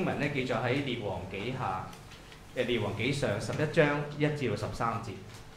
經文咧記載喺列王紀下列王紀上11章1至到13節。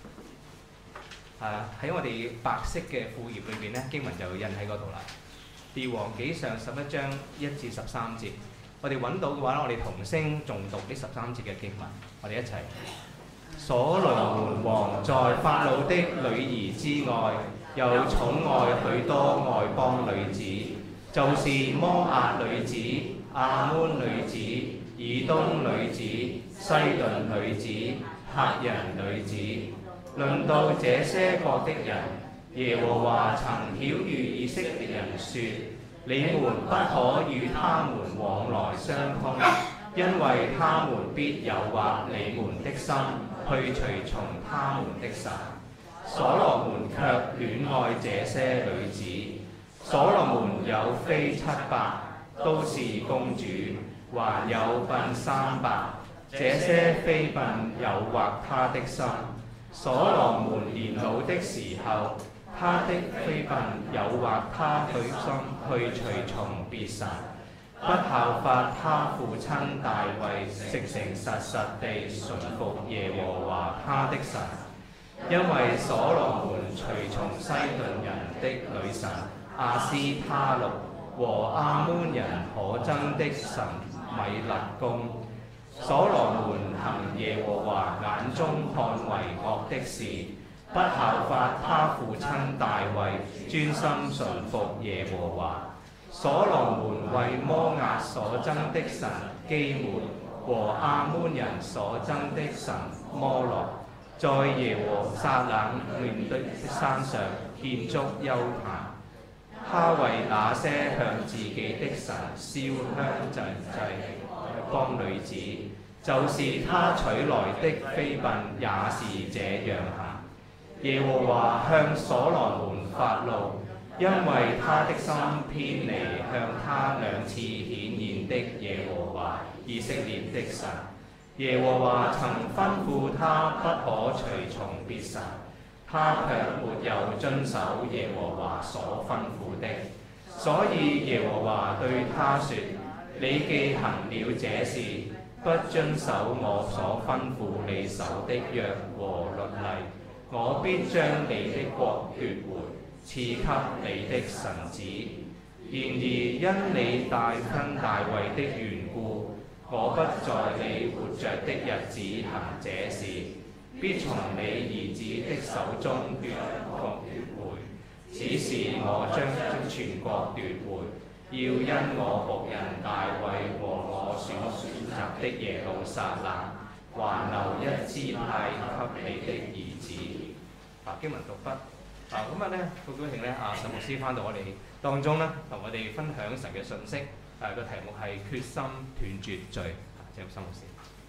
喺我哋白色嘅副頁裏邊咧，經文就印喺嗰度啦。列王紀上11章1至13節，我哋揾到嘅話咧，我哋同聲誦讀呢13節嘅經文，我哋一齊。所羅門王在法老的女兒之外，又寵愛許多外邦女子，就是摩押女子、亞捫女子、以東女子、西頓女子、赫人女子。論到這些國的人，耶和華曾曉諭以色列人說：你們不可與他們往來相通，因為他們必誘惑你們的心，去隨從他們的神。所羅門卻戀愛這些女子。所羅門有妃700，都是公主，還有嬪300。這些妃嬪誘惑他的心。所羅門年老的時候，他的妃嬪誘惑他的心，去隨從別神，不效法他父親大衛，誠誠實實地順服耶和華他的神。因為所羅門隨從西頓人的女神亞斯他錄和亞捫人可憎的神米勒公。所羅門行耶和華眼中看為惡的事，不效法他父親大衛，專心順服耶和華。所羅門為摩押所憎的神基抹和亞捫人所憎的神摩洛，在耶和撒冷面的山上建築邱壇。他為那些向自己的神燒香祭幫女子，就是他取來的妃嬪也是這樣行。耶和華向所羅門發怒，因為他的心偏離向他2次顯現的耶和華以色列的神。耶和華曾吩咐他不可隨從別神，他卻沒有遵守耶和華所吩咐的。所以耶和華對他說：你既行了這事，不遵守我所吩咐你守的約和律例，我必將你的國奪回，賜給你的臣子。然而因你大婚大衛的緣故，我不在你活着的日子行這事，必從你兒子的手中奪國奪回。此時我將全國奪回，要因我僕人大衛和我選擇的耶路撒冷，還留一支派給你的兒子。經文讀畢。今日咧，好高興咧，沈牧師翻到我哋當中咧，同我哋分享神嘅信息。個題目係決心斷絕罪。請沈牧師。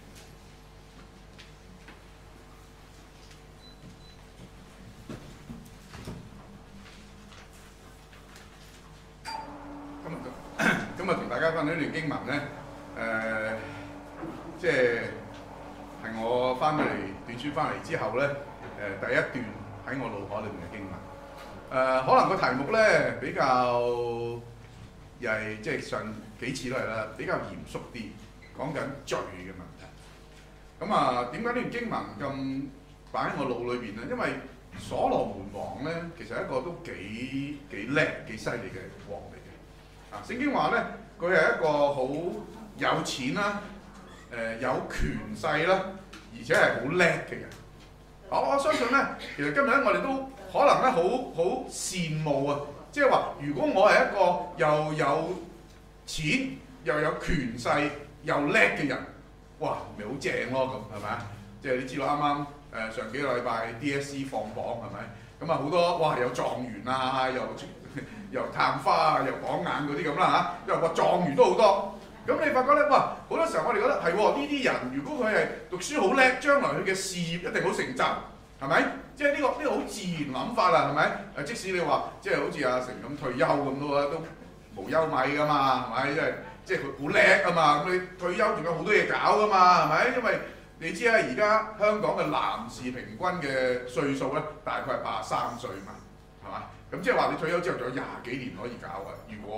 今日同大家分享呢段經文咧，即係我翻到嚟短書翻嚟之後咧，第一段喺我腦海裏面嘅經文。可能個題目咧比較又係即係上幾次都係啦，比較嚴肅啲，講緊罪嘅問題。咁點解呢段經文咁擺喺我腦裏邊咧？因為所羅門王咧，其實係一個都幾叻、幾犀利嘅王嚟嘅。聖經話咧，佢係一個好有錢啦，有權勢啦，而且係好叻嘅人。我相信咧，其實今日咧，我哋都可能咧好羨慕啊！即係話，如果我係一個又有錢又有權勢又叻嘅人，哇，咪好正咯咁，係咪啊？即係你知道啱啱上幾個禮拜 DSE 放榜係咪？咁好多哇，有狀元啊，又探花啊，又榜眼嗰啲咁啦嚇，因為狀元都好多。咁你發覺咧，哇！好多時候我哋覺得係喎，呢啲人如果佢係讀書好叻，將來佢嘅事業一定好成就，係咪？即係呢個好自然諗法啦，係咪？即使你話即係好似阿成咁退休咁都無憂米噶嘛，係咪？即係佢好叻啊嘛，咁你退休仲有好多嘢搞噶嘛，係咪？因為你知啦，而家香港嘅男士平均嘅歲數咧，大概係83歲嘛，係嘛？咁即係話你退休之後仲有20幾年可以搞嘅。如果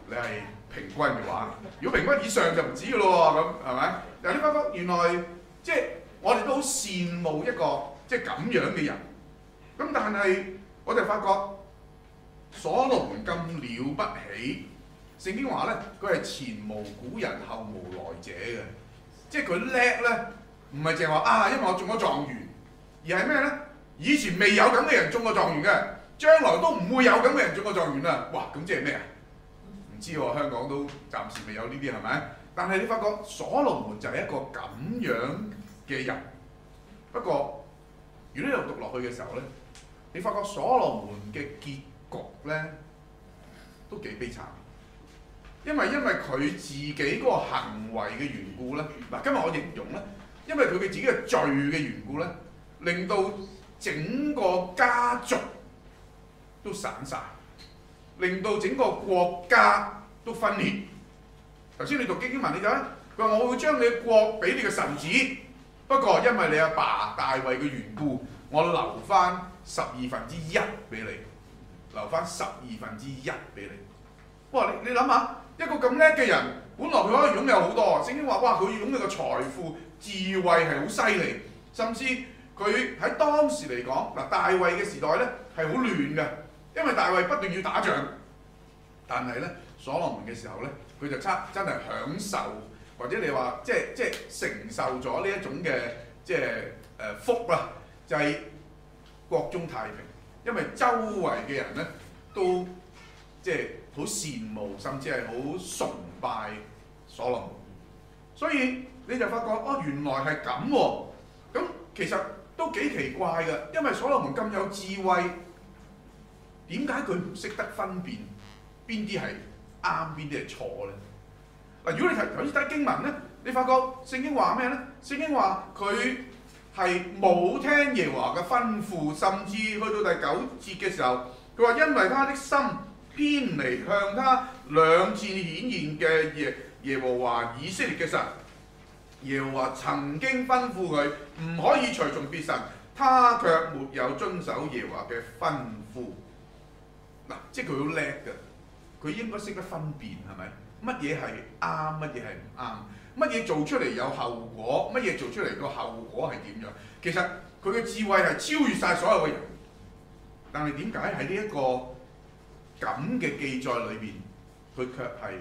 你係平均嘅話，如果平均以上就唔止嘅咯喎，咁係咪？但係你發覺原來即係我哋都好羨慕一個即係咁樣嘅人，咁但係我哋發覺所羅門咁了不起，聖經話咧佢係前無古人後無來者嘅，即係佢叻咧，唔係淨係話啊，因為我中咗狀元，而係咩咧？以前未有咁嘅人中過狀元嘅，將來都唔會有咁嘅人中過狀元啦。哇！咁即係咩啊？唔知喎，香港都暫時未有呢啲係咪？但係你發覺所羅門就係一個咁樣嘅人。不過，如果你又讀落去嘅時候咧，你發覺所羅門嘅結局咧都幾悲慘，因為佢自己嗰個行為嘅緣故咧，嗱今日我形容咧，因為佢嘅自己嘅罪嘅緣故咧，令到整個家族都散晒，令到整個國家都分裂。頭先你讀經文你睇，佢話我會將你嘅國俾你嘅臣子，不過因為你阿爸大衛嘅緣故，我留翻1/12俾你，留翻1/12俾你。哇！你諗下，一個咁叻嘅人，本來佢可以擁有好多，聖經話哇，佢擁有嘅財富、智慧係好犀利，甚至佢喺當時嚟講，嗱大衛嘅時代咧係好亂嘅，因為大衛不斷要打仗，但係咧所羅門嘅時候咧，佢就真係享受，或者你話即係承受咗呢一種嘅福啦，就係國中太平，因為周圍嘅人咧都即係好羨慕，甚至係好崇拜所羅門，所以你就發覺哦，原來係咁喎。咁其實都幾奇怪嘅，因為所羅門咁有智慧，點解佢唔識得分辨邊啲係啱，邊啲係錯咧？嗱，如果你頭先睇經文咧，你發覺聖經話咩咧？聖經話佢係冇聽耶和華嘅吩咐，甚至去到第9節嘅時候，佢話因為他的心偏離向他2次顯現嘅耶和華以色列嘅神。耶和華曾經吩咐佢唔可以隨從別神，他卻沒有遵守耶和華嘅吩咐。嗱，即係佢好叻嘅，佢應該識得分辨係咪？乜嘢係啱，乜嘢係唔啱？乜嘢做出嚟有後果，乜嘢做出嚟個後果係點樣？其實佢嘅智慧係超越晒所有嘅人，但係點解喺呢一個咁嘅記載裏邊，佢卻係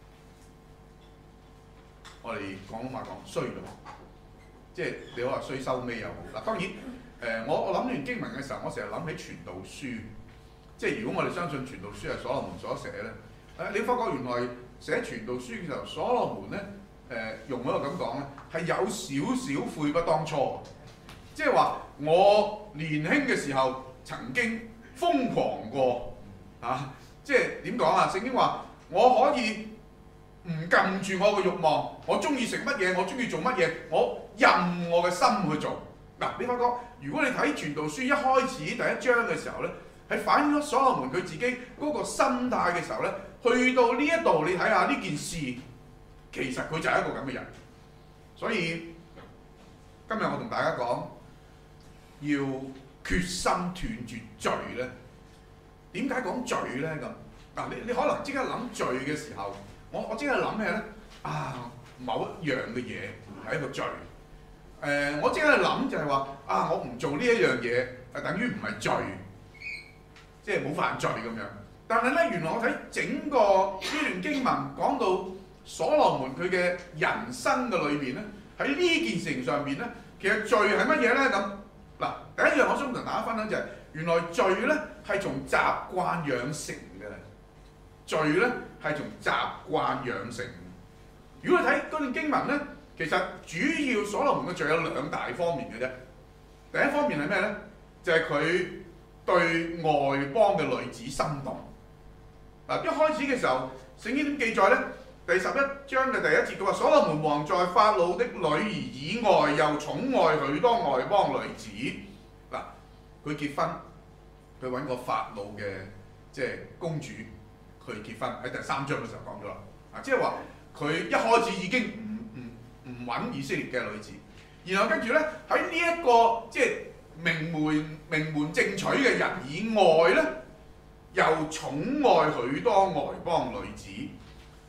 我哋廣東話講衰咗，即係你話衰收尾又好嗱。當然我諗完經文嘅時候，我成日諗起傳道書，即係如果我哋相信傳道書係所羅門所寫咧，你發覺原來寫傳道書嘅時候，所羅門咧用嗰個咁講咧，係有少少悔不當初，即係話我年輕嘅時候曾經瘋狂過即係點講啊？聖經話我可以唔撳住我嘅慾望，我中意食乜嘢，我中意做乜嘢，我任我嘅心去做。嗱，你發覺如果你睇傳道書一開始第1章嘅時候咧，係反映咗所羅門佢自己嗰個心態嘅時候咧，去到呢一度你睇下呢件事，其實佢就係一個咁嘅人。所以今日我同大家講，要決心斷絕罪咧。點解講罪咧咁？嗱，你可能即刻諗罪嘅時候，我即刻諗咩咧？某一樣嘅嘢係一個罪。我即刻諗就係話我唔做呢一樣嘢，等於唔係罪，即係冇犯罪咁樣。但係咧，原來我睇整個呢段經文講到所羅門佢嘅人生嘅裏邊咧，喺呢件事情上邊咧，其實罪係乜嘢咧咁？嗱，第一樣我想同大家分享就係、原來罪咧係從習慣養成嘅，罪咧係從習慣養成。如果你睇嗰段經文咧，其實主要所羅門嘅罪有2大方面嘅啫。第一方面係咩咧？就係佢對外邦嘅女子心動。嗱，一開始嘅時候，聖經點記載咧？第11章嘅第1節，佢話所羅門王在法老的女兒以外，又寵愛許多外邦女子。嗱，佢結婚，佢揾個法老嘅即係公主去結婚，喺第3章嘅時候講咗啦。即係話佢一開始已經唔揾以色列嘅女子，然後跟住咧喺呢一個即係名門正娶嘅人以外咧，又寵愛許多外邦女子。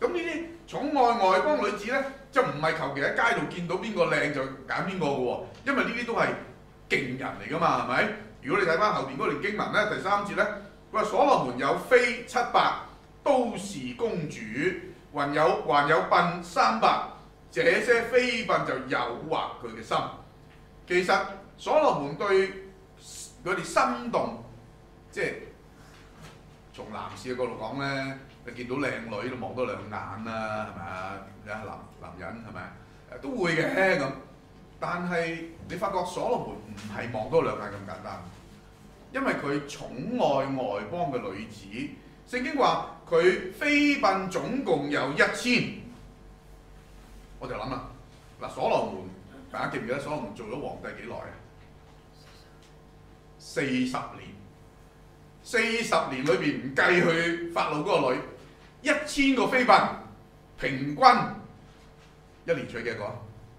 咁呢啲寵愛外邦女子咧，就唔係求其喺街度見到邊個靚就揀邊個嘅喎，因為呢啲都係勁人嚟㗎嘛，係咪？如果你睇翻後邊嗰段經文咧，第3節咧，佢話所羅門有妃700，都是公主，還有嬪300，這些妃嬪就誘惑佢嘅心。其實所羅門對佢哋心動，即係從男士嘅角度講咧，你見到靚女就望多兩眼啦，係咪啊？男人係咪都會嘅咁，但係你發覺所羅門唔係望多兩眼咁簡單，因為佢寵愛外邦嘅女子。聖經話佢妃嬪總共有1000，我就諗啦，嗱，所羅門大家記唔記得所羅門做咗皇帝幾耐啊？40年。40年裏邊唔計佢法老嗰個女，1000個妃嬪，平均一年娶幾個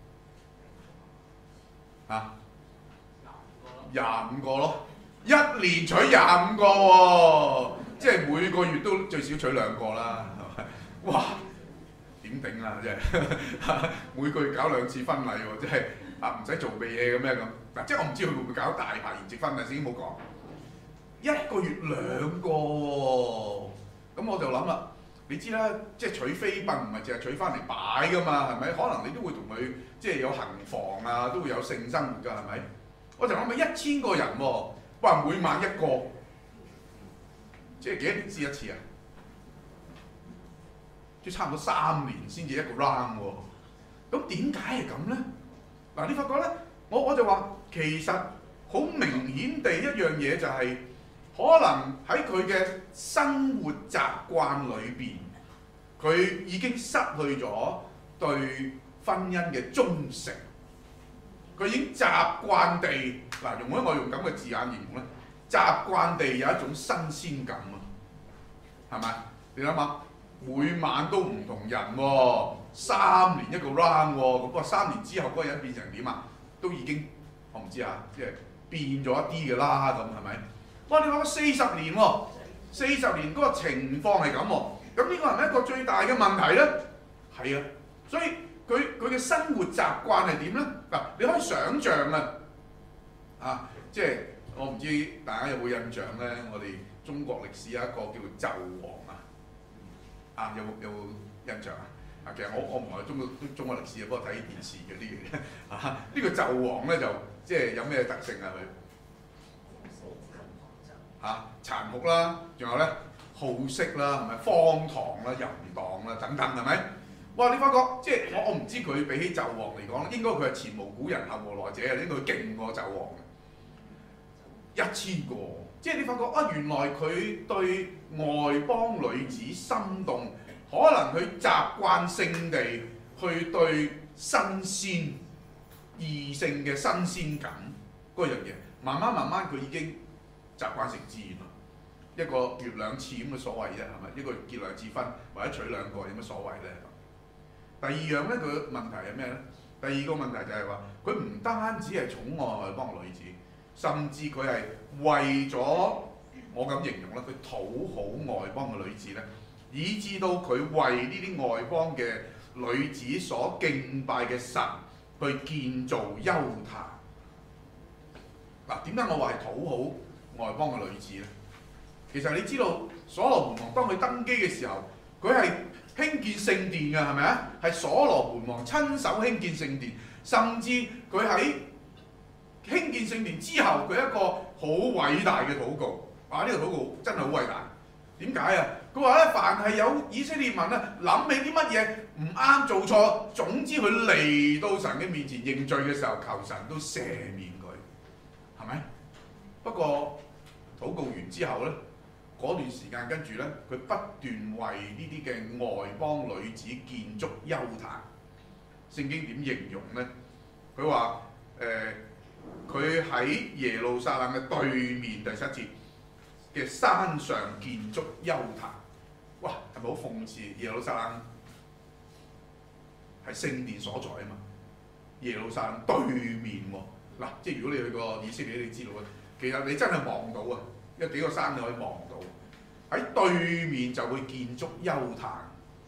啊？25個咯，一年娶25個喎，即係每個月都最少娶2個啦，係咪？哇！點頂啊！真係每個月搞2次婚禮喎，即係唔使做味嘢咁樣咁。嗱，即係我唔知佢會唔會搞大排筵席婚禮，先冇講。1個月2個喎，咁我就諗啦，你知啦，即係娶妃嬪唔係淨係娶翻嚟擺噶嘛，係咪？可能你都會同佢即係有行房啊，都會有性生活㗎，係咪？我就諗起1000個人喎，哇，每晚1個，即係幾多年先一次啊？即係差唔多3年先至一個 round 喎。咁點解係咁咧？嗱，你發覺咧，我就話其實好明顯地一樣嘢就係、可能喺佢嘅生活習慣裏邊，佢已經失去咗對婚姻嘅忠誠。佢已經習慣地嗱，用我用咁嘅字眼形容咧，習慣地有一種新鮮感啊，係咪？你諗下，每晚都唔同人喎，3年一個 round 喎，咁話3年之後嗰個人變成點啊？都已經我唔知啊，即係變咗一啲嘅啦，咁係咪？哇！你話40年喎，40年嗰個情況係咁喎，咁呢個係咪一個最大嘅問題咧？係啊，所以佢嘅生活習慣係點咧？嗱，你可以想像啊，即係我唔知大家有冇印象咧？我哋中國歷史有一個叫紂王啊，有冇印象啊？啊，其實我唔係中國歷史啊，不過睇電視嗰啲嘢啊。呢個紂王咧就即係有咩特性啊？佢殘酷啦，仲有咧好色啦，係咪荒唐啦、淫蕩啦等等，係咪？哇！你發覺即係我唔知佢比起紂王嚟講，應該佢係前無古人後無來者啊，應該佢勁過紂王嘅1000個。即係你發覺啊，原來佢對外邦女子心動，可能佢習慣性地去對新鮮異性嘅新鮮感嗰樣嘢，慢慢佢已經習慣成自然啦，一個月2次咁嘅所謂啫，係咪？一個月結2次婚或者娶2個有乜所謂咧？第二樣咧，佢問題係咩咧？第二個問題就係話，佢唔單止係寵愛外邦女子，甚至佢係為咗我咁形容咧，佢討好外邦嘅女子咧，以至到佢為呢啲外邦嘅女子所敬拜嘅神去建造邱壇。嗱，點解我話係討好外邦嘅女子咧？其實你知道所羅門王當佢登基嘅時候，佢係興建聖殿嘅，係咪啊？係所羅門王親手興建聖殿，甚至佢喺興建聖殿之後，佢一個好偉大嘅禱告。呢個禱告真係好偉大。點解啊？佢話咧，凡係有以色列民咧諗起啲乜嘢唔啱做錯，總之佢嚟到神嘅面前認罪嘅時候，求神都赦免佢，係咪？不過禱告完之後咧，嗰段時間跟住咧，佢不斷為呢啲嘅外邦女子建築邱壇。聖經點形容咧？佢話佢喺耶路撒冷嘅對面，第7節嘅山上建築邱壇。哇，係咪好諷刺？耶路撒冷係聖殿所在啊嘛，耶路撒冷對面喎。嗱，即係如果你去過以色列，你知道嘅，其實你真係望到啊，有幾個山你可以望到。喺對面就會建築邱壇。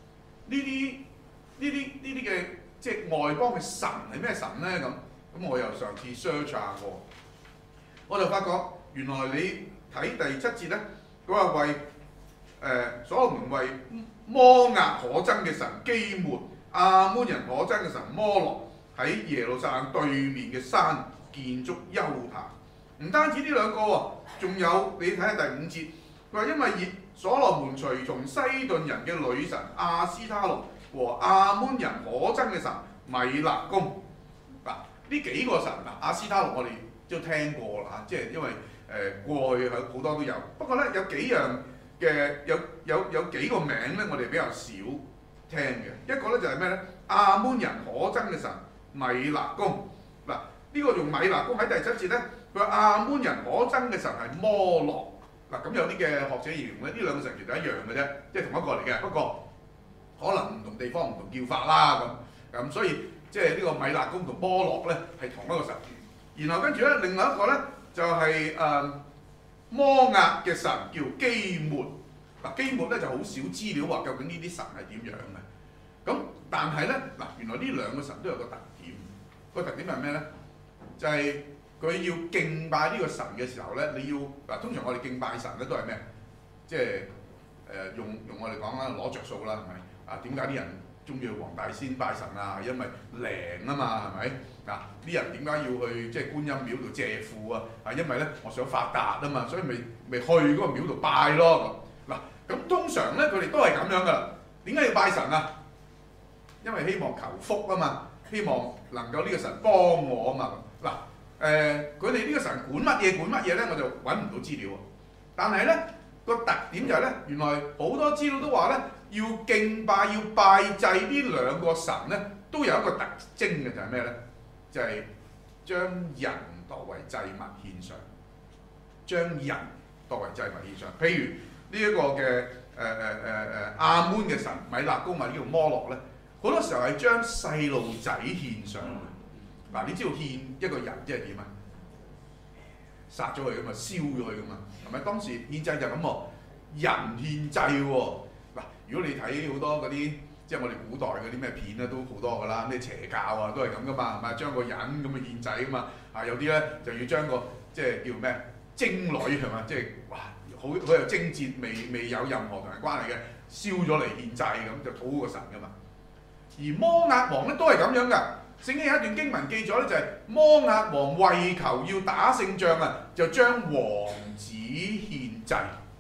啲嘅即係外邦嘅神係咩神咧？咁我又上次 search 下過，我就發覺原來你睇第7節咧，佢話為所羅門為摩押可憎嘅神基抹、亞捫人可憎嘅神摩洛喺耶路撒冷對面嘅山建築丘壇。唔單止呢兩個喎，仲有你睇下第5節，佢話因為所羅門隨從西頓人嘅女神亞斯他錄和亞捫人可憎嘅神米勒公。嗱，呢幾個神亞斯他錄我哋都聽過啦，即係因為過去好多都有。不過咧有幾樣嘅有幾個名咧，我哋比較少聽嘅。一個咧就係咩咧？亞捫人可憎嘅神米勒公。嗱，呢個用米勒公喺第7節咧，佢話亞捫人可憎嘅神係摩洛。嗱，咁有啲嘅學者形容咧，呢兩個神其實一樣嘅啫，即係同一個嚟嘅。不過可能唔同地方唔同叫法啦咁，所以即係呢個米勒公同摩洛咧係同一個神。然後跟住咧，另外一個咧就係摩押嘅神叫基抹。嗱，基抹咧就好少資料話究竟呢啲神係點樣嘅。咁但係咧嗱，原來呢兩個神都有個特點。個特點係咩咧？就係佢要敬拜呢個神嘅時候咧，你要嗱，通常我哋敬拜神咧都係咩？即係用我哋講啦，攞着數啦，係咪？啊，點解啲人中意去黃大仙拜神啊？因為靈啊嘛，係咪？嗱，啲人點解要去即係觀音廟度借庫啊？啊，因為咧我想發達啊嘛，所以咪去嗰個廟度拜咯。嗱，咁通常咧佢哋都係咁樣噶啦。點解要拜神啊？因為希望求福啊嘛，希望能夠呢個神幫我啊嘛。嗱，佢哋呢個神管乜嘢咧，我就揾唔到資料。但係咧個特點就係咧，原來好多資料都話咧，要敬拜要拜祭呢兩個神咧，都有一個特徵嘅，就係咩咧？就係將人當為祭物獻上，將人當為祭物獻上。譬如呢一個嘅亞捫嘅神米勒公或者叫摩洛咧，好多時候係將細路仔獻上嘅。嗱，你知道獻一個人即係點啊？殺咗佢噶嘛，燒咗佢噶嘛，係咪？當時獻祭就咁喎，人獻祭喎。嗱，如果你睇好多嗰啲，即係我哋古代嗰啲咩片咧，都好多噶啦，咩邪教啊都係咁噶嘛，係咪？將個人咁去獻祭噶嘛，啊有啲咧就要將個即係叫咩精女係嘛，即係哇好有貞節，未有任何同人關係嘅，燒咗嚟獻祭咁就討好個神噶嘛。而摩押王咧都係咁樣噶。聖經有一段經文記咗咧，就係摩押王為求要打勝仗啊，就將王子獻祭。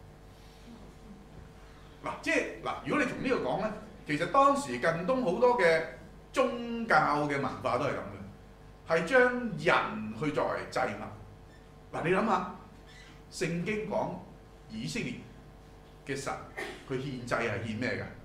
嗱，即係嗱，如果你從呢度講咧，其實當時近東好多嘅宗教嘅文化都係咁嘅，係將人去作為祭物。嗱，你諗下，聖經講以色列嘅神，佢獻祭係獻咩㗎？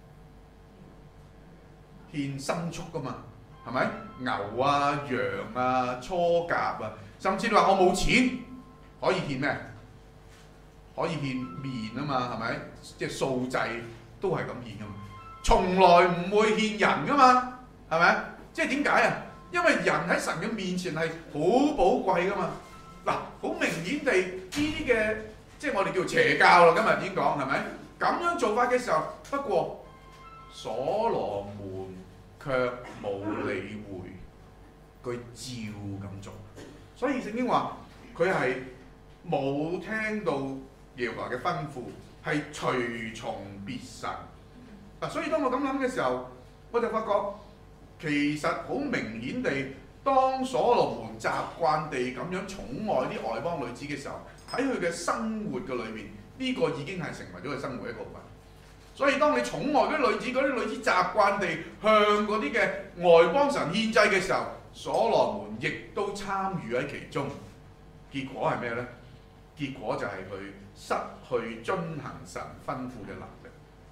獻牲畜㗎嘛。係咪牛啊、羊啊、初甲啊，甚至你話我冇錢，可以獻咩？可以獻麵啊嘛，係咪？即係素祭都係咁獻噶嘛，從來唔會獻人噶嘛，係咪？即係點解啊？因為人喺神嘅面前係好寶貴噶嘛。嗱，好明顯地呢啲嘅，即係我哋叫邪教啦。今日已經講係咪？咁樣做法嘅時候，不過所羅門卻冇理會，佢照咁做。所以聖經話佢係冇聽到耶和華嘅吩咐，係隨從別神。嗱，所以當我咁諗嘅時候，我就發覺其實好明顯地，當所羅門習慣地咁樣寵愛啲外邦女子嘅時候，喺佢嘅生活嘅裏面，呢個已經係成為咗佢生活一部分。所以當你寵愛嗰啲女子，嗰啲女子習慣地向嗰啲嘅外邦神獻祭嘅時候，所羅門亦都參與喺其中。結果係咩呢？結果就係佢失去遵行神吩咐嘅能力。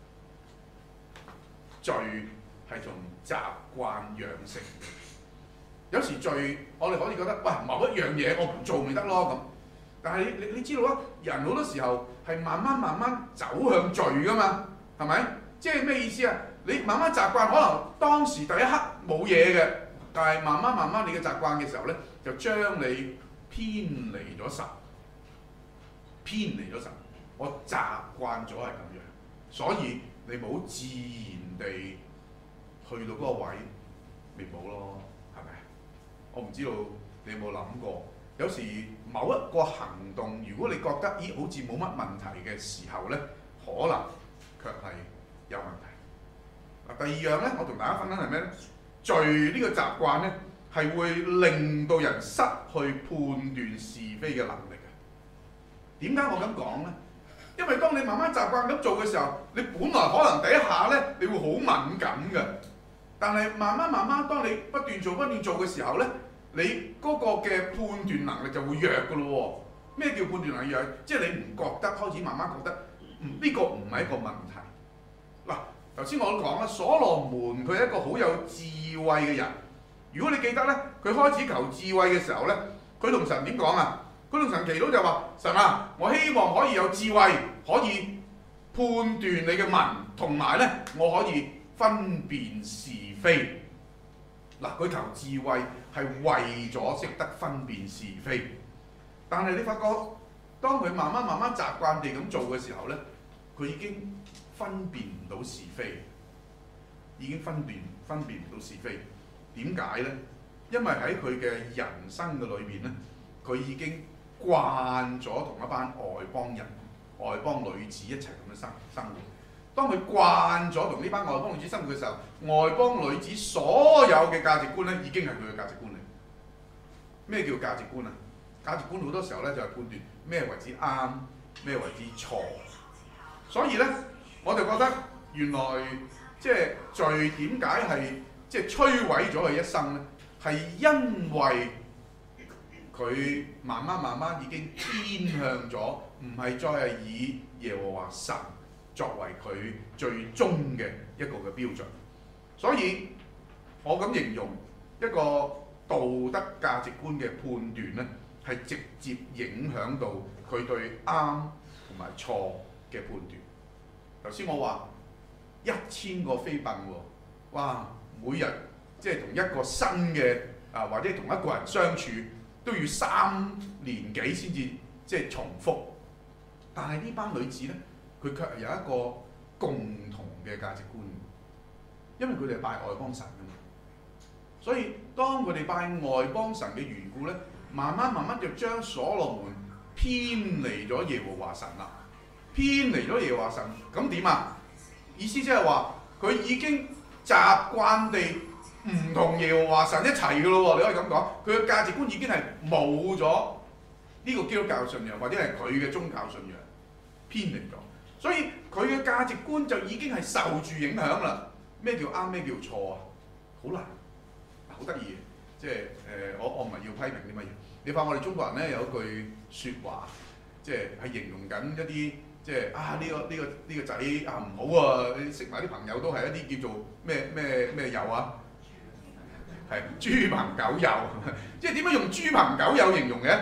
罪係從習慣養成嘅。有時罪我哋可以覺得，喂，某一樣嘢我唔做咪得咯咁。但係你知道啊，人好多時候係慢慢走向罪㗎嘛。係咪？即係咩意思啊？你慢慢習慣，可能當時第一刻冇嘢嘅，但係慢慢你嘅習慣嘅時候咧，就將你偏離咗神。偏離咗神，我習慣咗係咁樣，所以你冇自然地去到嗰個位，咪冇咯，係咪？我唔知道你有冇諗過，有時某一個行動，如果你覺得咦好似冇乜問題嘅時候咧，可能卻係有問題。嗱，第二樣咧，我同大家分享係咩咧？罪呢個習慣咧，係會令到人失去判斷是非嘅能力嘅。點解我咁講咧？因為當你慢慢習慣咁做嘅時候，你本來可能第一下咧，你會好敏感嘅。但係慢慢，當你不斷做嘅時候咧，你嗰個嘅判斷能力就會弱㗎咯喎。咩叫判斷能力弱？即係你唔覺得，開始慢慢覺得，呢個唔係一個問題。嗱，頭先我都講啦，所羅門佢係一個好有智慧嘅人。如果你記得咧，佢開始求智慧嘅時候咧，佢同神點講啊？佢同神祈禱就話：神啊，我希望可以有智慧，可以判斷你嘅民，同埋咧我可以分辨是非。嗱，佢求智慧係為咗識得分辨是非。但係你發覺，當佢慢慢習慣地咁做嘅時候咧，佢已經分辨唔到是非，已經分辨唔到是非。點解咧？因為喺佢嘅人生嘅裏邊咧，佢已經慣咗同一班外邦人、外邦女子一齊咁樣生活。當佢慣咗同呢班外邦女子生活嘅時候，外邦女子所有嘅價值觀咧，已經係佢嘅價值觀嚟。咩叫價值觀啊？價值觀好多時候咧就係判斷咩為之啱，咩為之錯。所以咧，我就覺得原來即係罪點解係即係摧毀咗佢一生咧？係因為佢慢慢已經偏向咗，唔係再係以耶和華神作為佢最終嘅一個嘅標準。所以我咁形容一個道德價值觀嘅判斷咧，係直接影響到佢對啱同埋錯嘅判斷。頭先我話1000個飛奔喎，哇！每日即係同一個新嘅或者同一個人相處都要3年幾先至即係重複。但係呢班女子咧，佢卻有一個共同嘅價值觀，因為佢哋係拜外邦神㗎嘛。所以當佢哋拜外邦神嘅緣故咧，慢慢就將所羅門偏離咗耶和華神啦。偏離咗耶和華神，咁點啊？意思即係話佢已經習慣地唔同耶和華神一齊㗎咯喎，你可以咁講，佢嘅價值觀已經係冇咗呢個基督教信仰，或者係佢嘅宗教信仰偏離咗，所以佢嘅價值觀就已經係受住影響啦。咩叫啱？咩叫錯啊？好難，好得意嘅，即係我唔係要批評啲乜嘢。你發我哋中國人咧有一句説話，即係形容緊一啲即係呢個仔唔好啊！你識埋啲朋友都係一啲叫做咩友啊？係豬朋狗友，即係點樣用豬朋狗友形容嘅？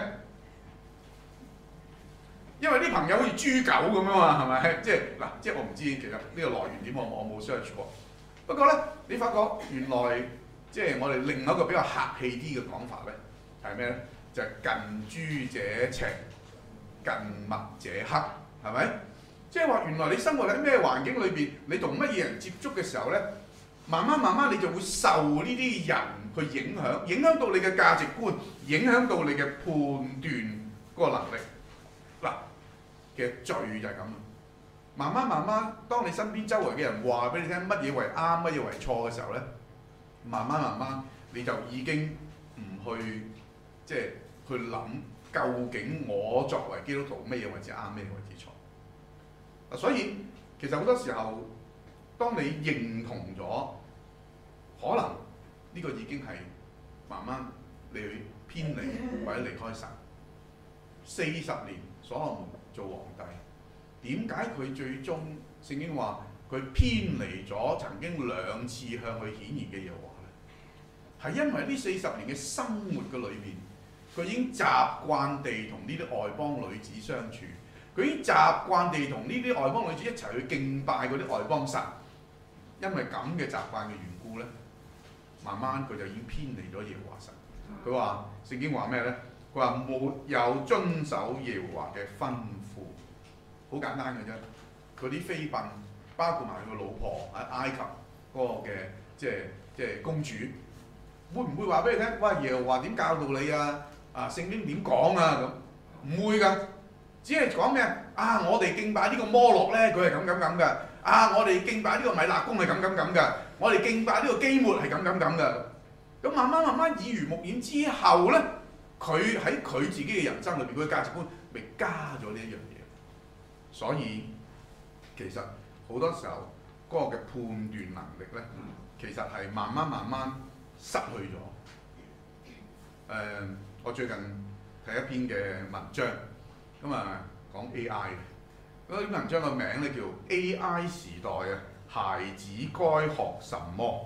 因為啲朋友好似豬狗咁啊嘛，係咪？即係我唔知其實呢個來源點，我冇 search 過。不過咧，你發覺原來即係我哋另一個比較客氣啲嘅講法咧，係咩咧？就係近朱者赤，近墨者黑，係咪？即係話原來你生活喺咩環境裏邊，你同乜嘢人接觸嘅時候咧，慢慢你就會受呢啲人去影響到你嘅價值觀，影響到你嘅判斷嗰個能力。嗱，其實罪就係咁。慢慢，當你身邊周圍嘅人話俾你聽乜嘢為啱，乜嘢為錯嘅時候咧，慢慢你就已經唔去即係去諗究竟我作為基督徒乜嘢為之啱，咩嘢為之錯。所以其實好多時候，當你認同咗，可能呢個已經係慢慢你去偏離或者離開神。40年所羅門做皇帝，點解佢最終聖經話佢偏離咗曾經2次向佢顯現嘅耶和華咧？係因為呢40年嘅生活嘅裏邊，佢已經習慣地同呢啲外邦女子相處。佢已經習慣地同呢啲外邦女子一齊去敬拜嗰啲外邦神，因為咁嘅習慣嘅緣故咧，慢慢佢就已經偏離咗耶和華神。佢話聖經話咩咧？佢話沒有遵守耶和華嘅吩咐，好簡單嘅啫。嗰啲飛奔包括埋佢個老婆喺埃及嗰個嘅即係公主，會唔會話俾你聽？喂，耶和華點教導你啊？聖經點講啊？咁唔會㗎，只係講咩啊？我哋敬拜呢個摩洛咧，佢係咁㗎。我哋敬拜呢個米勒公係咁㗎。我哋敬拜呢個基抹係咁㗎。咁慢慢耳濡目染之後咧，佢喺佢自己嘅人生裏邊，佢嘅價值觀咪加咗呢一樣嘢。所以其實好多時候嗰個嘅判斷能力咧，其實係慢慢失去咗。我最近睇一篇嘅文章，講 AI 嘅，嗰篇文章個名咧叫 AI 時代啊，孩子該學什麼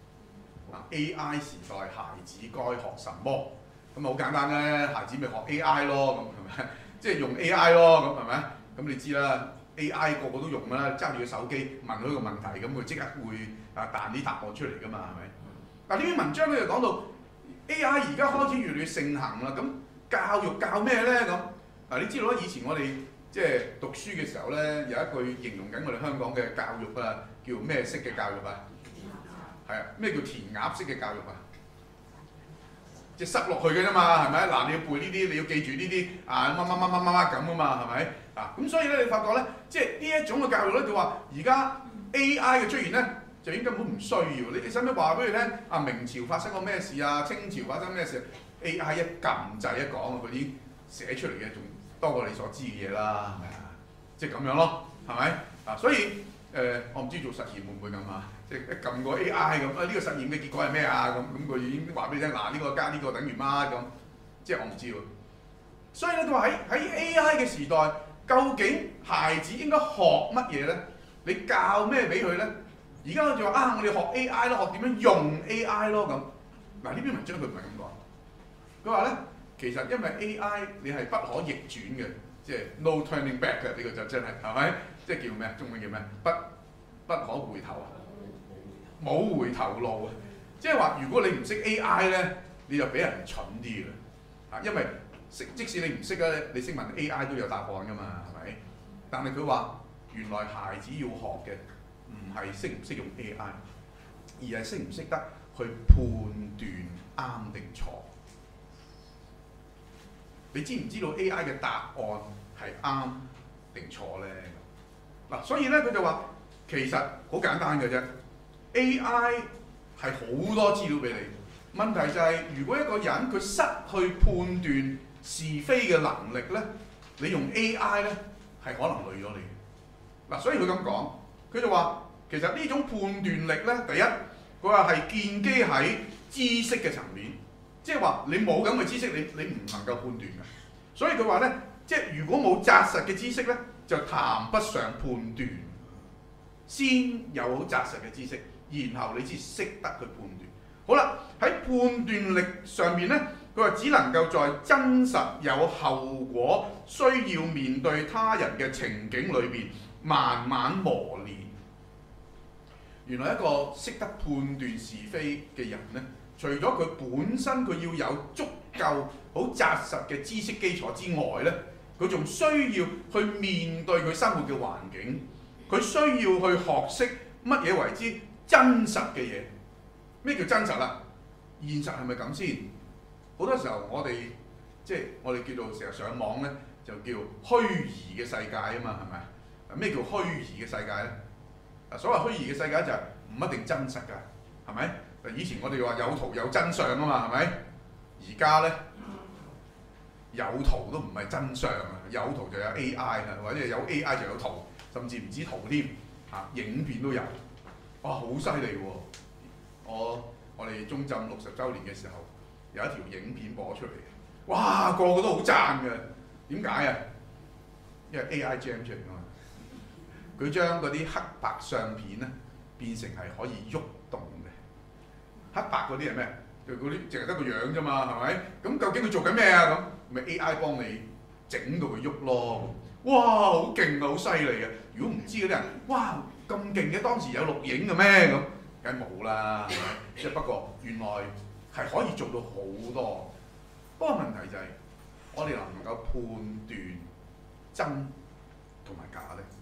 ？AI 時代孩子該學什麼？咁好簡單咧，孩子咪學 AI 咯，咁係咪？即係用 AI 咯，咁係咪？咁你知啦 ，AI 個個都用啦，揸住個手機問佢一個問題，咁佢即刻會彈啲答案出嚟㗎嘛，係咪？但呢篇文章咧就講到 AI 而家開始越嚟越盛行啦，咁教育教咩咧？咁你知道啦，以前我哋即係讀書嘅時候咧，有一句形容緊我哋香港嘅教育啊，叫咩式嘅教育啊？係啊，咩叫填鴨式嘅教育啊？即係塞落去嘅啫嘛，係咪？嗱，你要背呢啲，你要記住呢啲乜咁啊嘛，係咪？咁所以咧，你發覺咧，即係呢一種嘅教育咧，就話而家 AI 嘅出現咧，就已經根本唔需要。你哋使唔使話俾佢聽？明朝發生過咩事啊？清朝發生咩事 ？AI 一撳掣一講，佢已經寫出嚟嘅，仲多過你所知嘅嘢啦，係咪啊？即係咁樣咯，係咪？所以我唔知做實驗會唔會咁啊？即係一撳個 AI 咁，呢個實驗嘅結果係咩啊？咁佢已經話俾你聽，呢個加呢個等於乜咁？即係我唔知喎。所以咧，佢話喺 AI 嘅時代，究竟孩子應該學乜嘢咧？你教咩俾佢咧？而家我就話我哋學 AI 咯，學點樣用 AI 咯咁。呢篇文章佢唔係咁講，佢話咧其實因為 AI 你係不可逆轉嘅，即係 no turning back 嘅，呢個就真係咪？即係叫咩？中文叫咩？不可回頭啊！冇回頭路啊！即係話，如果你唔識 AI 咧，你就俾人蠢啲啦。因為即使你唔識咧，你識問 AI 都有答案噶嘛，係咪？但係佢話原來孩子要學嘅唔係識唔識用 AI， 而係識唔識得去判斷啱定錯。你知唔知道 AI 嘅答案係啱定錯咧？所以咧佢就話其實好簡單嘅啫。AI 係好多資料俾你，問題就係如果一個人佢失去判斷是非嘅能力咧，你用 AI 咧係可能累咗你嘅。所以佢咁講，佢就話其實呢種判斷力咧，第一佢話係建基喺知識嘅層面，即係話你冇咁嘅知識，你唔能夠判斷嘅。所以佢話咧，即係如果冇紮實嘅知識咧，就談不上判斷。先有好紮實嘅知識，然後你先識得去判斷。好啦，喺判斷力上面咧，佢話只能夠在真實有後果、需要面對他人嘅情景裏邊慢慢磨練。原來一個識得判斷是非嘅人咧，除咗佢本身佢要有足夠好紮實嘅知識基礎之外咧，佢仲需要去面對佢生活嘅環境。佢需要去學識乜嘢為之真實嘅嘢？咩叫真實啊？現實係咪咁先？好多時候我哋即係我哋叫做成日上網咧，就叫虛擬嘅世界啊嘛，係咪？咩叫虛擬嘅世界咧？所謂虛擬嘅世界就係唔一定真實㗎，係咪？以前我哋話有圖有真相啊嘛，係咪？而家咧有圖都唔係真相啊，有圖就有 AI 啊，或者有 AI 就有圖。甚至唔止圖添，影片都有，哇，好犀利喎！我哋中浸60週年嘅時候，有一條影片播出嚟，哇，個個都好讚嘅。點解啊？因為 AI jam 出嚟啊嘛，佢將嗰啲黑白相片咧變成係可以喐動嘅。黑白嗰啲係咩？就嗰啲淨係得個樣啫嘛，係咪？咁究竟佢做緊咩啊？咁咪 AI 幫你整到佢喐咯。哇，好勁啊，好犀利啊！如果唔知嗰啲人，哇咁勁嘅，當時有錄影嘅咩咁？梗係冇啦，係咪？即係不過原來係可以做到好多。不過問題就係，我哋能唔能夠判斷真同埋假咧？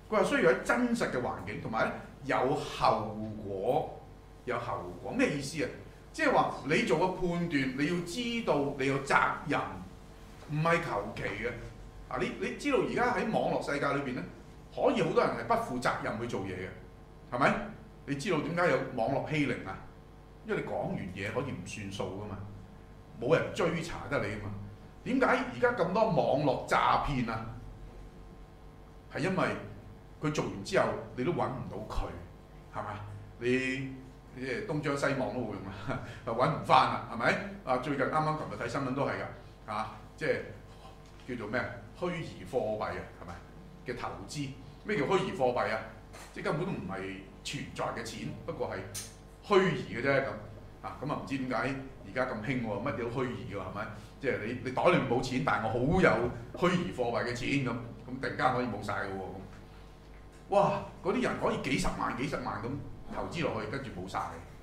佢話需要喺真實嘅環境，同埋咧有後果，有後果咩意思啊？即係話你做個判斷，你要知道你有責任，唔係求其嘅。啊，你知道而家喺網絡世界裏邊咧，可以好多人係不負責任去做嘢嘅，係咪？你知道點解有網絡欺凌啊？因為你講完嘢可以唔算數噶嘛，冇人追查得你啊嘛。點解而家咁多網絡詐騙啊？係因為佢做完之後，你都揾唔到佢，係嘛？你即係東張西望都冇用啊，揾唔翻啦，係咪？啊，最近啱啱琴日睇新聞都係㗎，啊，即係叫做咩虛擬貨幣啊，係咪嘅投資？咩叫虛擬貨幣啊？即係根本都唔係存在嘅錢，不過係虛擬嘅啫咁。啊，咁啊唔知點解而家咁興喎，乜嘢都虛擬㗎，係咪？即係你袋裏面冇錢，但係我好有虛擬貨幣嘅錢咁，突然間可以冇晒㗎喎咁。哇！嗰啲人可以幾十萬咁投資落去，跟住冇晒。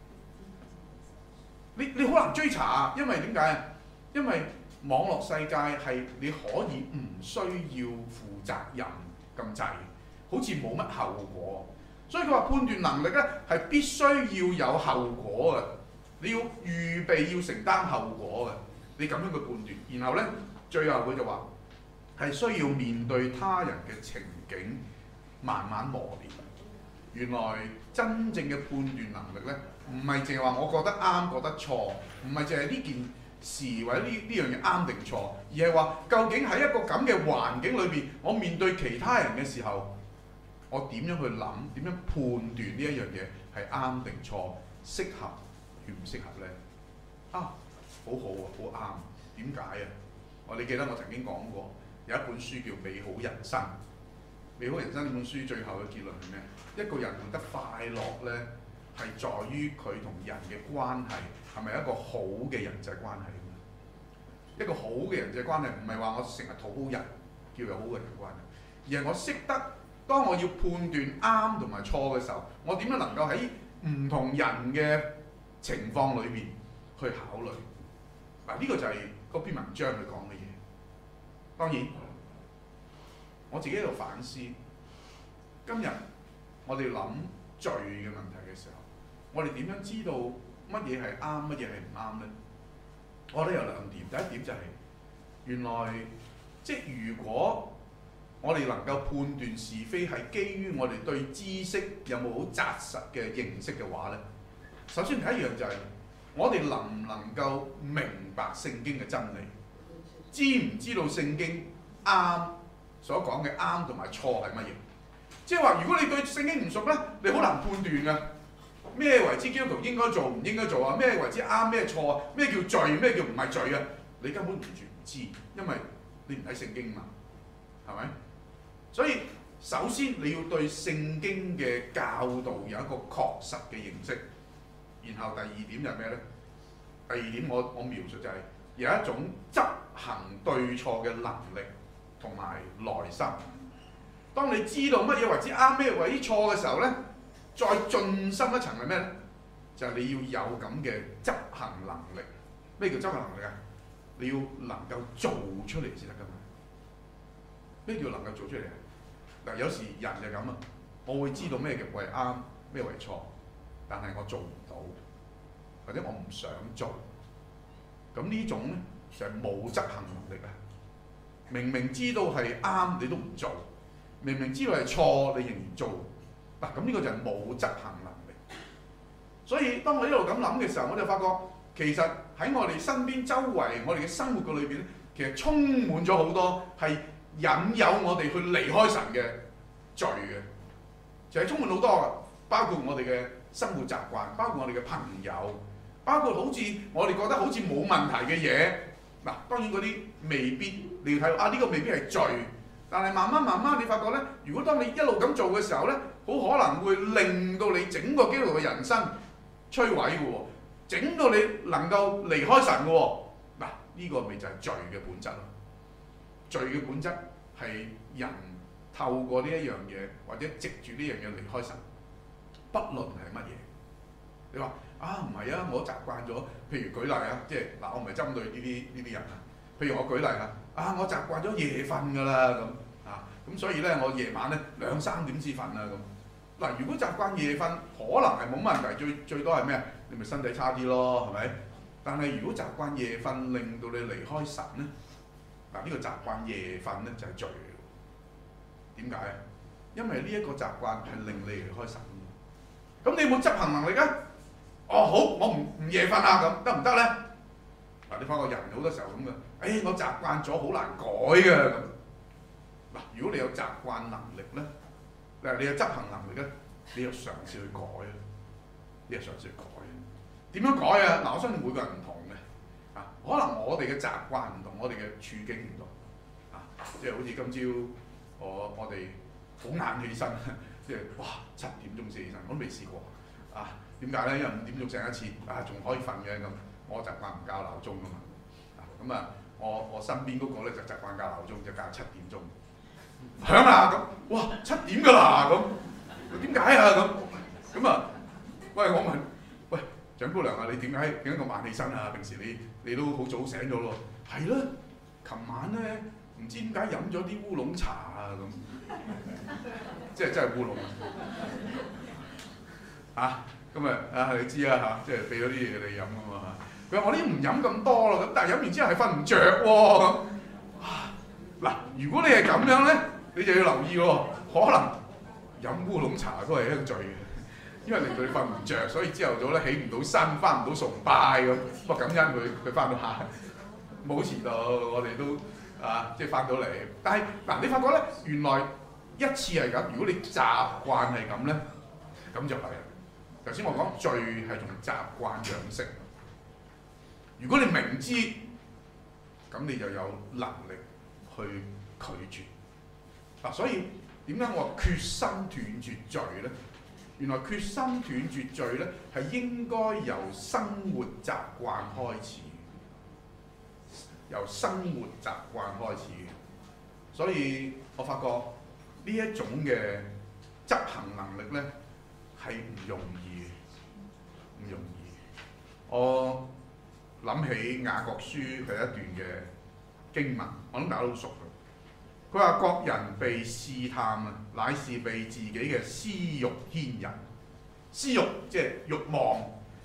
你好難追查啊，因為點解啊？因為網絡世界係你可以唔需要負責任咁滯，好似冇乜後果。所以佢話判斷能力咧係必須要有後果嘅，你要預備要承擔後果嘅，你咁樣嘅判斷。然後咧，最後佢就話係需要面對他人嘅情景，慢慢磨練。原來真正嘅判斷能力咧，唔係淨係話我覺得啱覺得錯，唔係淨係呢件事或者呢樣嘢啱定錯，而係話究竟喺一個咁嘅環境裏邊，我面對其他人嘅時候，我點樣去諗，點樣判斷呢一樣嘢係啱定錯，適合與唔適合咧？啊，好好啊，好啱。點解啊？你記得我曾經講過有一本書叫《美好人生》。美好人生呢本書最後嘅結論係咩？一個人活得快樂咧，係在於佢同人嘅關係係咪一個好嘅人際關係？一個好嘅人際關係唔係話我成日討好人叫有好嘅人際關係，而係我識得當我要判斷啱同埋錯嘅時候，我點樣能夠喺唔同人嘅情況裏面去考慮？嗱，呢個就係嗰篇文章佢講嘅嘢。當然，我自己喺度反思，今日我哋諗罪嘅問題嘅時候，我哋點樣知道乜嘢係啱，乜嘢係唔啱呢？我覺得有兩點。第一點就係原來即係如果我哋能夠判斷是非係基於我哋對知識有冇好紮實嘅認識嘅話呢，首先第一樣就係我哋能唔能夠明白聖經嘅真理，知唔知道聖經啱所講嘅啱同埋錯係乜嘢？即係話如果你對聖經唔熟呢，你好難判斷㗎。咩為之基督徒應該做唔應該做啊？咩為之啱咩錯啊？咩叫罪？咩叫唔係罪啊？你根本完全唔知，因為你唔睇聖經嘛，係咪？所以首先你要對聖經嘅教導有一個確實嘅認識，然後第二點就係咩呢？第二點我描述就係有一種執行對錯嘅能力同埋耐心。當你知道乜嘢為之啱，咩為之錯嘅時候呢，再進深一層係咩呢？就係你要有咁嘅執行能力。咩叫執行能力啊？你要能夠做出嚟先得㗎嘛。咩叫能夠做出嚟啊？嗱，有時人就咁啊，我會知道咩叫為啱，咩為錯，但係我做唔到，或者我唔想做。咁呢種呢，就係冇執行能力啊！明明知道係啱，你都唔做；明明知道係錯，你仍然做。嗱，咁呢個就係冇執行能力。所以當我一路咁諗嘅時候，我就發覺其實喺我哋身邊、周圍、我哋嘅生活嘅裏邊咧，其實充滿咗好多係引誘我哋去離開神嘅罪嘅，就係充滿好多嘅，包括我哋嘅生活習慣，包括我哋嘅朋友，包括好似我哋覺得好似冇問題嘅嘢。嗱，當然嗰啲未必你要睇啊，呢個未必係罪，但係慢慢你發覺咧，如果當你一路咁做嘅時候咧，好可能會令到你整個基督徒嘅人生摧毀嘅喎，整到你能夠離開神嘅喎。嗱，呢個咪就係罪嘅本質咯。罪嘅本質係人透過呢一樣嘢，或者藉住呢樣嘢離開神，不論係乜嘢。你話啊，唔係啊，我習慣咗，譬如舉例啊，即係嗱，我唔係針對呢啲人啊。譬如我舉例啊，我習慣咗夜瞓㗎啦咁， 咁所以咧，我夜晚咧2、3點先瞓啦咁。嗱，如果習慣夜瞓，可能係冇乜問題，最多係咩？你咪身體差啲咯，係咪？但係如果習慣夜瞓，令到你離開神咧，嗱呢個習慣夜瞓咧就係罪嚟。點解啊？因為呢一個習慣係令你離開神。咁你有冇執行能力啊？哦好，我唔夜瞓啊咁，得唔得咧？嗱，你發覺人好多時候咁嘅，我習慣咗好難改嘅咁。嗱，如果你有習慣能力咧，你有執行能力咧，你又嘗試去改啊，你又嘗試去改。點樣改啊？嗱，我相信每個人唔同嘅，可能我哋嘅習慣唔同，我哋嘅處境唔同，即係好似今朝我哋好晏起身，即係哇7點鐘先起身，我都未試過點解咧？因為5點鐘醒一次，仲可以瞓嘅咁，我習慣唔校鬧鐘㗎嘛，咁我身邊嗰個咧就習慣校鬧鐘，就校7點鐘。響啦咁，哇7點㗎啦咁，點解啊咁喂我問，喂長姑娘啊，你點解咁晚起身啊？平時你都好早醒咗咯？係啦，琴晚咧唔知點解飲咗啲烏龍茶啊咁，即係真係烏龍你知啊即係俾咗啲嘢你飲啊嘛。佢話我呢唔飲咁多咯，咁但係飲完之後係瞓唔着喎咁。嗱，如果你係咁樣咧，你就要留意喎，可能飲烏龍茶都係一個罪嘅，因為令到你瞓唔着，所以朝頭早咧起唔到身，翻唔到崇拜咁。不過感恩佢翻到下，冇遲到，我哋都即係翻到嚟。但係嗱，你發覺咧，原來一次係咁，如果你習慣係咁咧，咁就係。頭先我講罪係從習慣養成，如果你明知，咁你就有能力去拒絕。所以點解我話決心斷絕罪咧？原來決心斷絕罪咧，係應該由生活習慣開始，由生活習慣開始嘅。所以我發覺呢一種嘅執行能力咧係唔容易嘅，唔容易。我諗起雅各書佢一段嘅經文，我諗大家都熟嘅。佢話：各人被試探乃是被自己嘅私慾牽引。私慾即係慾望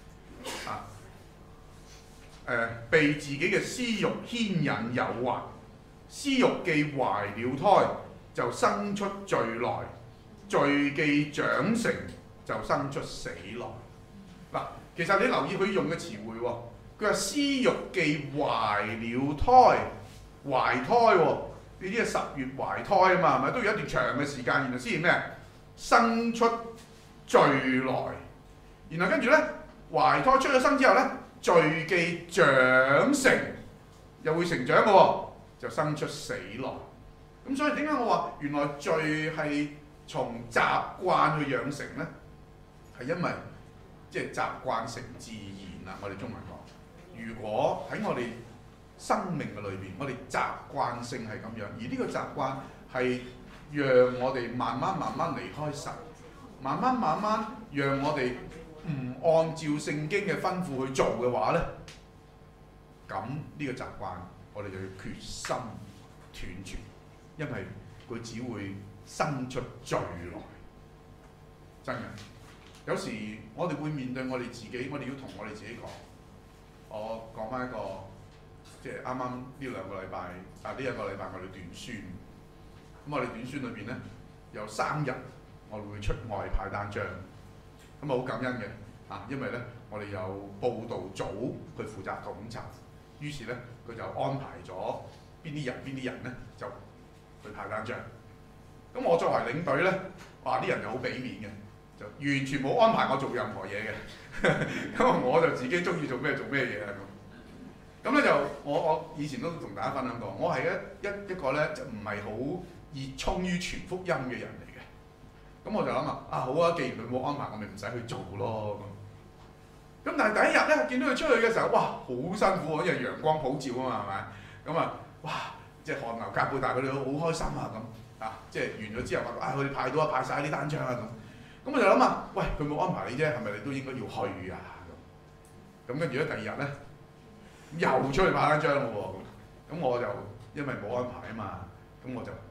被自己嘅私慾牽引誘惑。私慾既懷了胎，就生出罪來；罪既長成，就生出死來。其實你留意佢用嘅詞彙喎，佢話私慾既懷了胎，懷胎喎。呢啲係10月懷胎啊嘛，係咪都要一段長嘅時間，然後先至咩？生出罪來，然後跟住咧懷胎出咗生之後咧，罪既長成，又會成長嘅喎，就生出死來。咁所以點解我話原來罪係從習慣去養成咧？係因為即係習慣成自然啦。我哋中文講，如果喺我哋生命嘅裏邊，我哋習慣性係咁樣，而呢個習慣係讓我哋慢慢離開神，慢慢讓我哋唔按照聖經嘅吩咐去做嘅話咧，咁呢個習慣我哋就要決心斷絕，因為佢只會生出罪來。真嘅，有時我哋會面對我哋自己，我哋要同我哋自己講。我講翻一個。即係啱啱呢2個禮拜，呢1個禮拜我哋短宣，咁我哋短宣裏邊咧有3日我哋會出外派單張，咁好感恩嘅因為咧我哋有報導組去負責統籌，於是咧佢就安排咗邊啲人咧就去派單張。咁我作為領隊咧，啲人就好俾面嘅，就完全冇安排我做任何嘢嘅，咁我就自己中意做咩嘢啊咁。咁咧就我以前都同大家分享過，我係一個咧就唔係好熱衷於傳福音嘅人嚟嘅。咁我就諗好啊，既然佢冇安排，我咪唔使去做咯咁。但係第一日咧，見到佢出去嘅時候，哇，好辛苦啊，因為陽光普照啊嘛，係咪？咁哇，即係汗流浹背，但係佢哋好開心啊咁即係完咗之後話佢哋派到派晒啲單張啊咁。咁我就諗喂，佢冇安排你啫，係咪你都應該要去啊咁？咁跟住咧第2日咧。又出去派單張咯喎，咁我就因為冇安排啊嘛，咁我就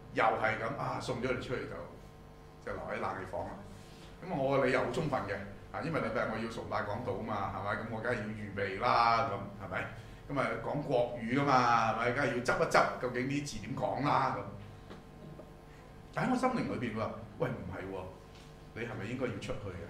又係咁送咗佢哋出去就留喺冷氣房啦。咁我個理由好充分嘅，因為禮拜日我要崇拜講道啊嘛，係咪？咁我梗係要預備啦，咁係咪？咁講國語噶嘛，係咪？梗係要執一執，究竟啲字點講啦咁。但喺我心靈裏邊話：喂，唔係喎，你係咪應該要出去啊？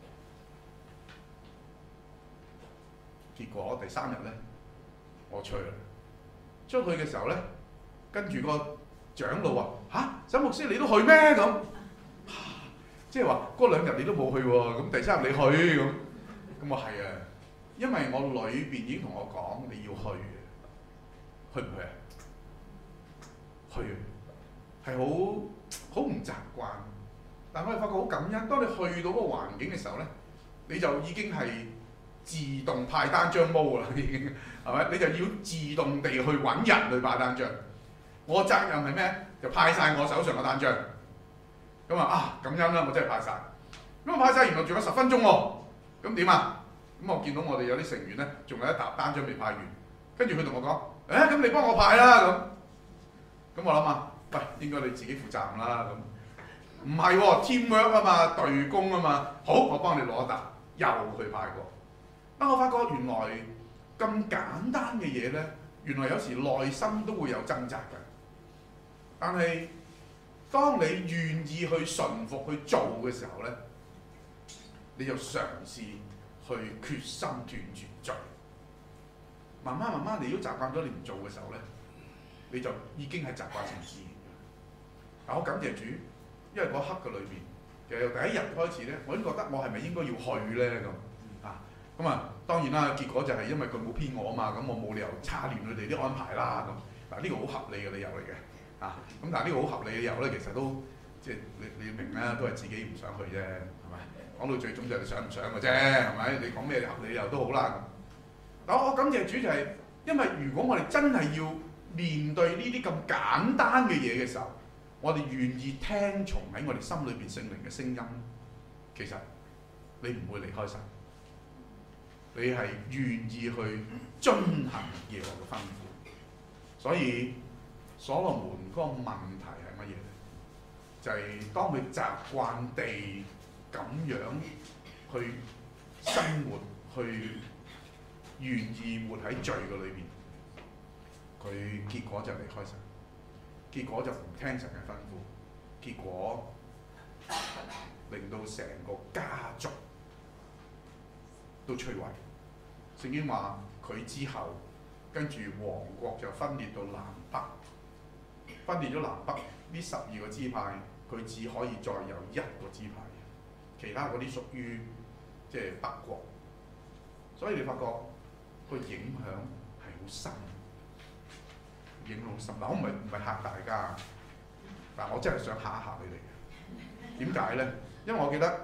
結果第3日咧，我出去啦。出去嘅時候咧，跟住個長老話：沈牧師你都去咩？咁即係話嗰2日你都冇去喎，咁第3日你去咁。咁我係啊，因為我裏邊已經同我講你要去嘅，去唔去啊？去啊，係好唔習慣。但我哋發覺好感恩，當你去到嗰個環境嘅時候咧，你就已經係自動派單張毛啦，已經係咪？你就要自動地去揾人去派單張。我責任係咩？就派晒我手上嘅單張。咁感恩啦，我真係派晒。咁我派晒，原來仲有10分鐘喎。咁點啊？咁我見到我哋有啲成員咧，仲有一沓單張未派完。跟住佢同我講：咁你幫我派啦咁。咁我諗喂，應該你自己負責任啦咁。唔係喎 ，teamwork 啊嘛，隊工啊嘛。好，我幫你攞一沓，又去派過。我發覺原來咁簡單嘅嘢咧，原來有時內心都會有掙扎嘅。但係當你願意去順服去做嘅時候咧，你就嘗試去決心斷絕罪。慢慢你都習慣咗你唔做嘅時候咧，你就已經係習慣成自然嘅。但我感謝主，因為嗰刻嘅裏邊，其實由第1日開始咧，我已經覺得我係咪應該要去咧咁。當然啦，結果就係因為佢冇編我啊嘛，咁我冇理由叉亂佢哋啲安排啦咁。呢個好合理嘅理由嚟嘅。咁但係呢個好合理嘅理由咧，其實都即係你明啦，都係自己唔想去啫，係咪？講到最終就係你想唔想嘅啫，係咪？你講咩合理理由都好啦。但我感謝主就係，因為如果我哋真係要面對呢啲咁簡單嘅嘢嘅時候，我哋願意聽從喺我哋心裏邊聖靈嘅聲音，其實你唔會離開神。你係願意去遵行耶和華嘅吩咐，所以所羅門嗰個問題係乜嘢咧？就係當佢習慣地咁樣去生活，去願意活喺罪嘅裏邊，佢結果就離開神，結果就唔聽神嘅吩咐，結果令到成個家族都摧毀。聖經話佢之後，跟住王國就分裂到南北，分裂咗南北呢12個支派，佢只可以再有1個支派，其他嗰啲屬於即係北國。所以你發覺個影響係好深，影響好深。嗱，我唔係嚇大家，但我真係想嚇一嚇你哋。點解咧？因為我記得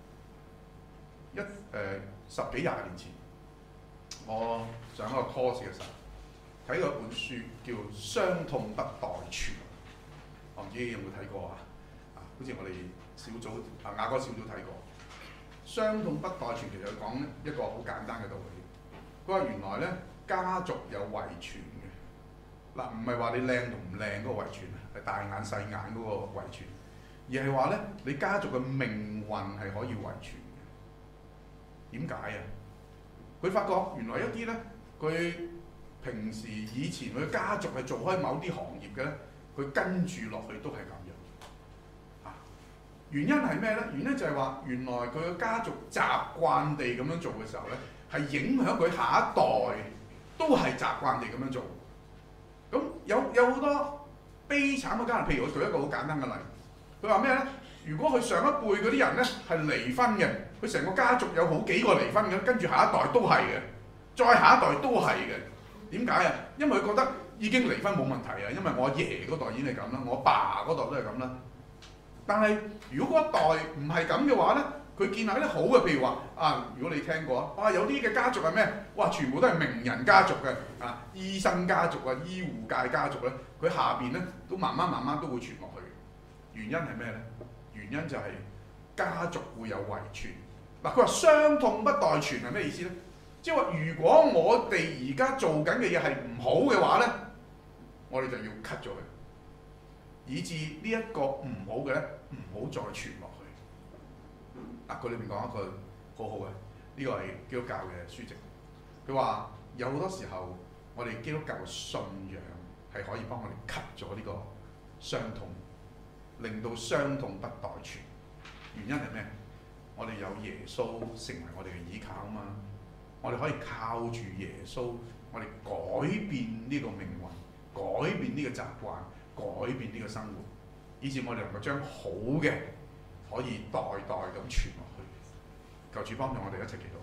10幾20年前，我上一個 course 嘅時候，睇過一本書叫《傷痛不代傳》，我唔知有冇睇過啊？好似我哋小組雅歌小組睇過。傷痛不代傳其實講一個好簡單嘅道理。佢話原來咧家族有遺傳嘅，唔係話你靚同唔靚嗰個遺傳，係大眼細眼嗰個遺傳，而係話咧你家族嘅命運係可以遺傳嘅。點解啊？佢發覺原來一啲咧，佢平時以前佢家族係做開某啲行業嘅咧，佢跟住落去都係咁樣。原因係咩咧？原因就係話原來佢嘅家族習慣地咁樣做嘅時候咧，係影響佢下一代都係習慣地咁樣做。咁有好多悲慘嘅家庭，譬如我舉一個好簡單嘅例，佢話咩咧？如果佢上一輩嗰啲人咧係離婚嘅，佢成個家族有好幾個離婚嘅，跟住下一代都係嘅，再下一代都係嘅。點解啊？因為佢覺得已經離婚冇問題啊，因為我阿爺嗰代已經係咁啦，我阿爸嗰代都係咁啦。但係如果嗰一代唔係咁嘅話咧，佢建立啲好嘅，譬如話如果你聽過有啲嘅家族係咩？哇，全部都係名人家族嘅醫生家族醫護界家族咧，佢下邊咧都慢慢都會傳落去。原因係咩咧？原因就係家族會有遺傳。佢話傷痛不代傳係咩意思咧？即係話如果我哋而家做緊嘅嘢係唔好嘅話咧，我哋就要 cut 咗佢。 以致呢一個唔好嘅咧，唔好再傳落去。嗱，佢裏面講一句好好嘅，呢個係基督教嘅書籍。佢話有好多時候，我哋基督教嘅信仰係可以幫我哋 cut 咗呢個傷痛，令到傷痛不代傳。原因係咩？我哋有耶穌成為我哋嘅依靠啊嘛，我哋可以靠住耶穌，我哋改變呢個命運，改變呢個習慣，改變呢個生活，以至我哋能夠將好嘅可以代代咁傳落去。求主幫助我哋一齊祈禱。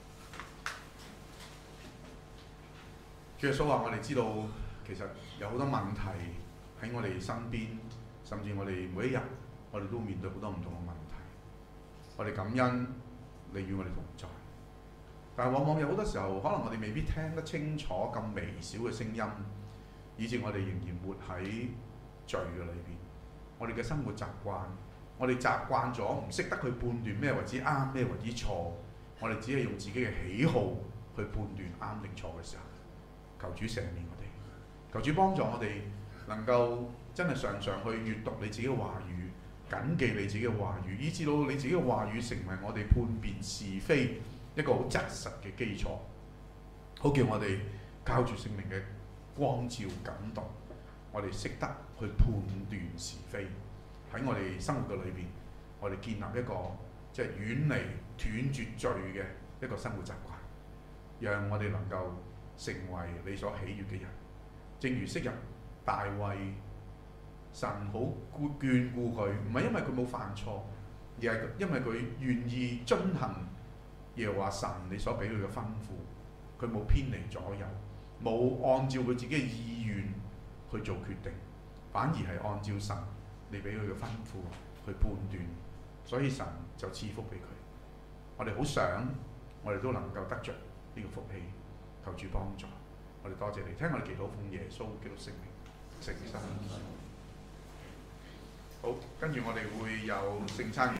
主耶穌話：我哋知道其實有好多問題喺我哋身邊，甚至我哋每一日我哋都面對好多唔同嘅問題。我哋感恩你與我哋同在，但係往往有好多時候，可能我哋未必聽得清楚咁微小嘅聲音，以致我哋仍然活喺罪嘅裏邊。我哋嘅生活習慣，我哋習慣咗唔識得去判斷咩為之啱，咩為之錯。我哋只係用自己嘅喜好去判斷啱定錯嘅時候，求主赦免我哋，求主幫助我哋能夠真係常常去閱讀你自己嘅話語，謹記你自己嘅話語，以至到你自己嘅話語成為我哋判別是非一個好紮實嘅基礎，好叫我哋靠住聖靈嘅光照感動，我哋識得去判斷是非。喺我哋生活嘅裏邊，我哋建立一個即係遠離斷絕罪嘅一個生活習慣，讓我哋能夠成為你所喜悅嘅人。正如昔日大衛，神好眷顧佢，唔係因為佢冇犯錯，而係因為佢願意遵行耶和華神你所俾佢嘅吩咐，佢冇偏離左右，冇按照佢自己嘅意願去做決定，反而係按照神你俾佢嘅吩咐去判斷，所以神就賜福俾佢。我哋好想，我哋都能夠得着呢個福氣，求主幫助。我哋多謝你，聽我哋祈禱，奉耶穌基督聖名，誠心。好，跟住我哋會有聖餐。